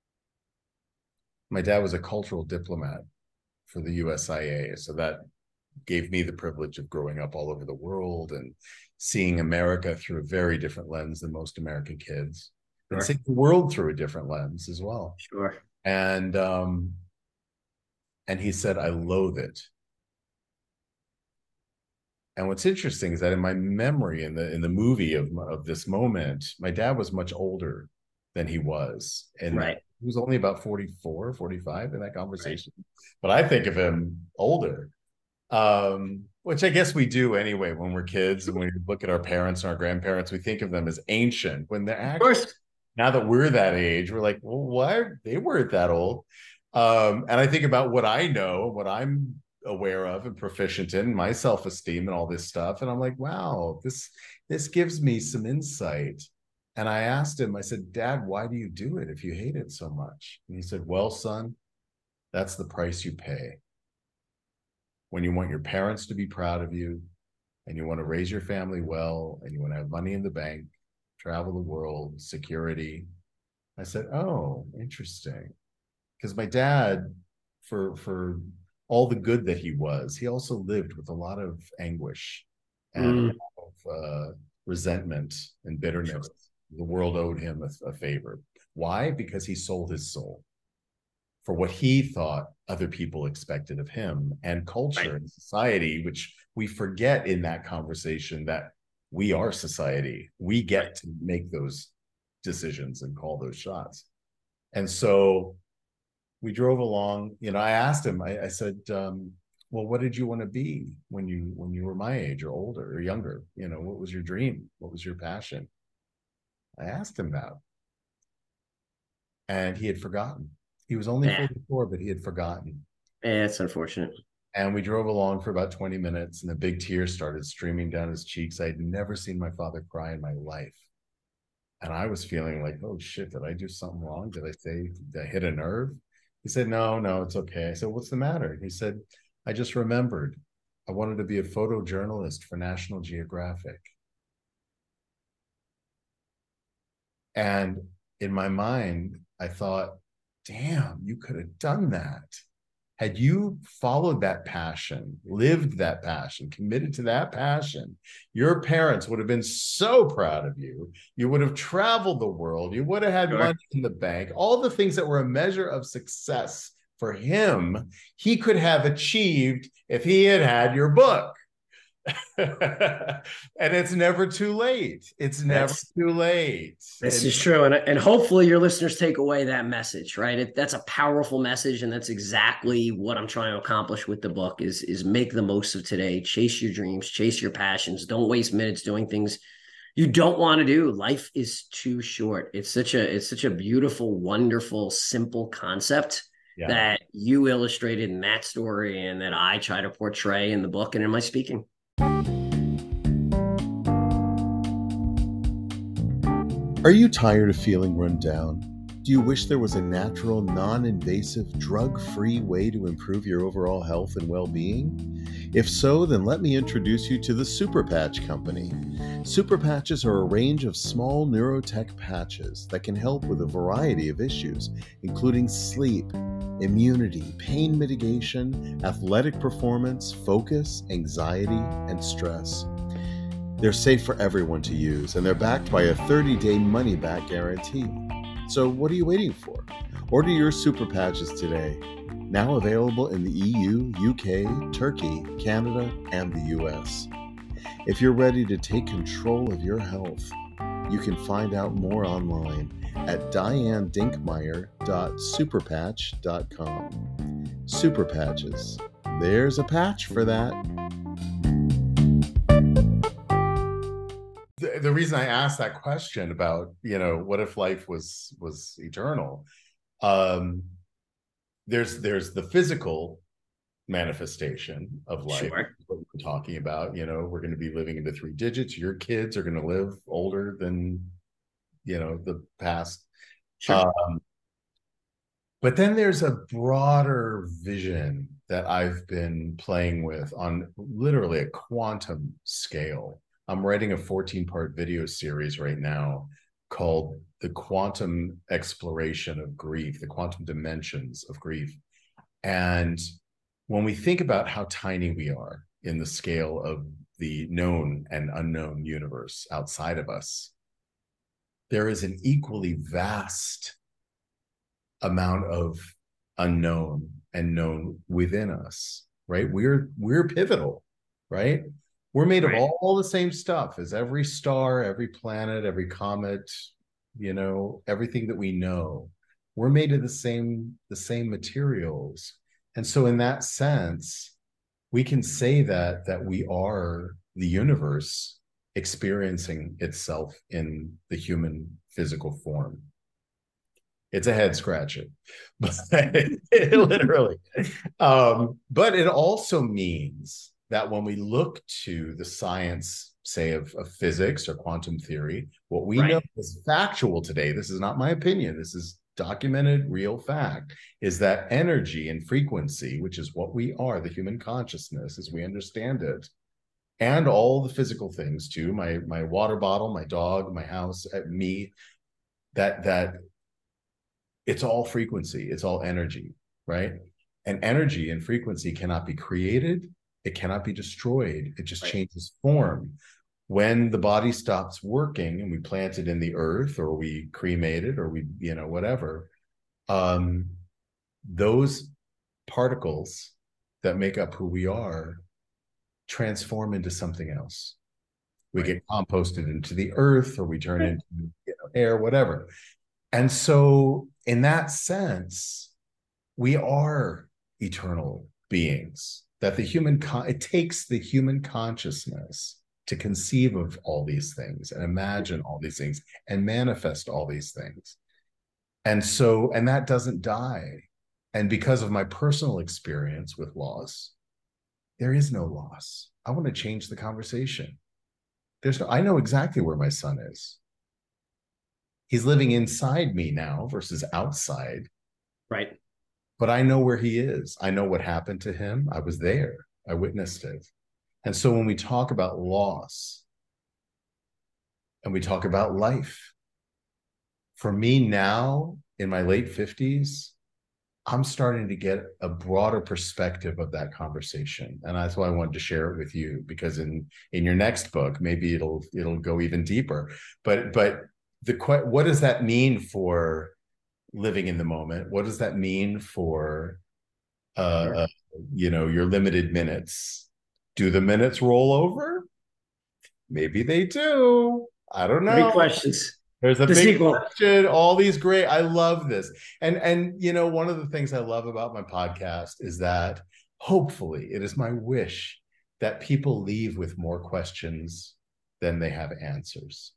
My dad was a cultural diplomat for the U S I A, so that gave me the privilege of growing up all over the world and seeing America through a very different lens than most American kids, sure. And seeing the world through a different lens as well. Sure. And um, and he said, I loathe it. And what's interesting is that in my memory, in the in the movie of of this moment, my dad was much older than he was, and right. he was only about forty-four, forty-five in that conversation. Right. But I think of him older, um, which I guess we do anyway when we're kids. And when we look at our parents and our grandparents, we think of them as ancient, when they're actually, now that we're that age, we're like, well, why? They weren't that old. Um, and I think about what I know, what I'm aware of and proficient in, my self-esteem and all this stuff. And I'm like, wow, this, this gives me some insight. And I asked him, I said, Dad, why do you do it if you hate it so much? And he said, well, son, that's the price you pay. When you want your parents to be proud of you, and you want to raise your family well, and you want to have money in the bank, travel the world, security. I said, oh, interesting. Because my dad, for, for all the good that he was, he also lived with a lot of anguish and mm. a lot of uh, resentment and bitterness. Sure. The world owed him a, a favor. Why? Because he sold his soul for what he thought other people expected of him, and culture right. and society, which we forget in that conversation, that we are society. We get right. to make those decisions and call those shots. And so we drove along, you know, I asked him, I, I said, um, well, what did you want to be when you, when you were my age or older or younger? You know, what was your dream? What was your passion? I asked him that. And he had forgotten. He was only yeah. forty-four, but he had forgotten. Yeah, it's unfortunate. And we drove along for about twenty minutes, and a big tear started streaming down his cheeks. I had never seen my father cry in my life. And I was feeling like, oh shit, did I do something wrong? Did I say, did I hit a nerve? He said, no, no, it's okay. I said, what's the matter? He said, I just remembered I wanted to be a photojournalist for National Geographic. And in my mind, I thought, damn, you could have done that. Had you followed that passion, lived that passion, committed to that passion, your parents would have been so proud of you. You would have traveled the world. You would have had Sure. money in the bank. All the things that were a measure of success for him, he could have achieved if he had had your book. And it's never too late. It's never That's, too late. this And is true. And, and hopefully your listeners take away that message, right? It, that's a powerful message. And that's exactly what I'm trying to accomplish with the book is, is make the most of today, chase your dreams, chase your passions. Don't waste minutes doing things you don't want to do. Life is too short. It's such a, it's such a beautiful, wonderful, simple concept yeah. that you illustrated in that story and that I try to portray in the book and in my speaking. Are you tired of feeling run down? Do you wish there was a natural, non-invasive, drug-free way to improve your overall health and well-being? If so, then let me introduce you to the Super Patch Company. Super Patches are a range of small neurotech patches that can help with a variety of issues, including sleep, immunity, pain mitigation, athletic performance, focus, anxiety, and stress. They're safe for everyone to use, and they're backed by a thirty-day money-back guarantee. So what are you waiting for? Order your Super Patches today. Now available in the E U, U K, Turkey, Canada, and the U S. If you're ready to take control of your health, you can find out more online at diane dinkmeyer dot superpatch dot com. Super Patches. There's a patch for that. The, the reason I asked that question about, you know, what if life was was eternal? Um, there's there's the physical manifestation of life. Sure. What we're talking about, you know, we're going to be living into three digits. Your kids are going to live older than, you know, the past. Sure. Um, but then there's a broader vision that I've been playing with on literally a quantum scale. I'm writing a fourteen part video series right now called The Quantum Exploration of Grief, the quantum dimensions of grief. And when we think about how tiny we are in the scale of the known and unknown universe outside of us, there is an equally vast amount of unknown and known within us, right? We're, we're pivotal, right? We're made of Right. all, all the same stuff as every star, every planet, every comet, you know, everything that we know. We're made of the same, the same materials. And so in that sense, we can say that, that we are the universe experiencing itself in the human physical form. It's a head scratcher, but literally. Um, but it also means that when we look to the science, say, of, of physics or quantum theory, what we Right. know is factual today, this is not my opinion, this is documented real fact, is that energy and frequency, which is what we are, the human consciousness as we understand it, and all the physical things too, my, my water bottle, my dog, my house, me, that, that it's all frequency, it's all energy, right? And energy and frequency cannot be created. It cannot be destroyed. It just Right. changes form. When the body stops working and we plant it in the earth or we cremate it or we, you know, whatever, um, those particles that make up who we are transform into something else. We Right. get composted into the earth or we turn into, you know, air, whatever. And so in that sense, we are eternal beings. That the human, con- it takes the human consciousness to conceive of all these things and imagine all these things and manifest all these things. And so, and that doesn't die. And because of my personal experience with loss, there is no loss. I want to change the conversation. There's no, I know exactly where my son is. He's living inside me now versus outside. Right. But I know where he is. I know what happened to him. I was there. I witnessed it. And so when we talk about loss and we talk about life, for me now in my late fifties, I'm starting to get a broader perspective of that conversation. And that's why I wanted to share it with you, because in, in your next book, maybe it'll, it'll go even deeper. But, but the, what does that mean for living in the moment? What does that mean for, uh, Sure. uh you know, your limited minutes? Do the minutes roll over? Maybe they do. I don't know. Great questions. There's a The big sequel. question, all these great, I love this. And, and, you know, one of the things I love about my podcast is that hopefully it is my wish that people leave with more questions than they have answers,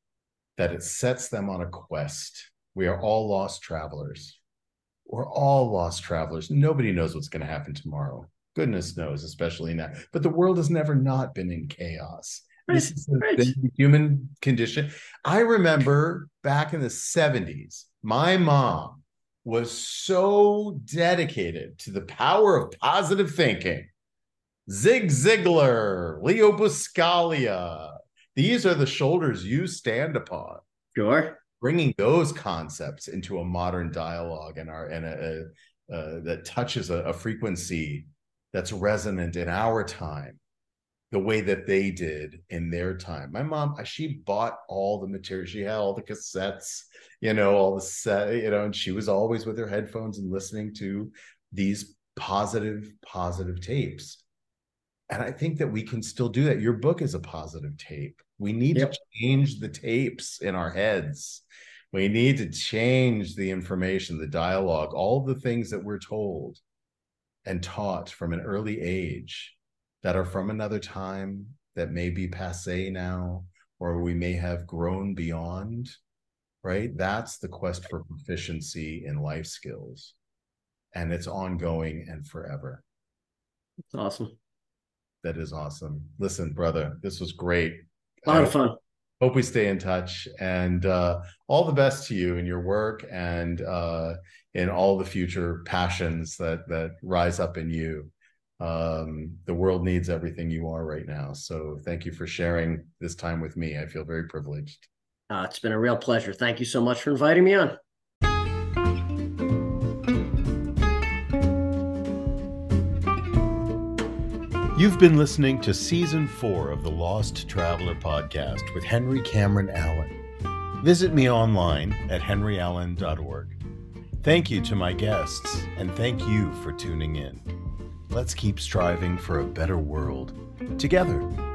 that it sets them on a quest. We are all lost travelers. We're all lost travelers. Nobody knows what's going to happen tomorrow. Goodness knows, especially now. But the world has never not been in chaos. Right, This is the, right. the human condition. I remember back in the seventies, my mom was so dedicated to the power of positive thinking. Zig Ziglar, Leo Buscaglia. These are the shoulders you stand upon. Sure. Bringing those concepts into a modern dialogue and our and a, a, a that touches a, a frequency that's resonant in our time, the way that they did in their time. My mom, she bought all the material. She had all the cassettes, you know, all the set, you know, and she was always with her headphones and listening to these positive, positive tapes. And I think that we can still do that. Your book is a positive tape. We need yep. to change the tapes in our heads. We need to change the information, the dialogue, all the things that we're told and taught from an early age that are from another time, that may be passé now, or we may have grown beyond, right? That's the quest for proficiency in life skills. And it's ongoing and forever. That's awesome. That is awesome. Listen, brother, this was great. A lot of fun. Hope we stay in touch, and uh, all the best to you in your work and uh, in all the future passions that that rise up in you. Um, the world needs everything you are right now. So thank you for sharing this time with me. I feel very privileged. Uh, it's been a real pleasure. Thank you so much for inviting me on. You've been listening to Season four of the Lost Traveler Podcast with Henry Cameron Allen. Visit me online at henry allen dot org. Thank you to my guests, and thank you for tuning in. Let's keep striving for a better world together.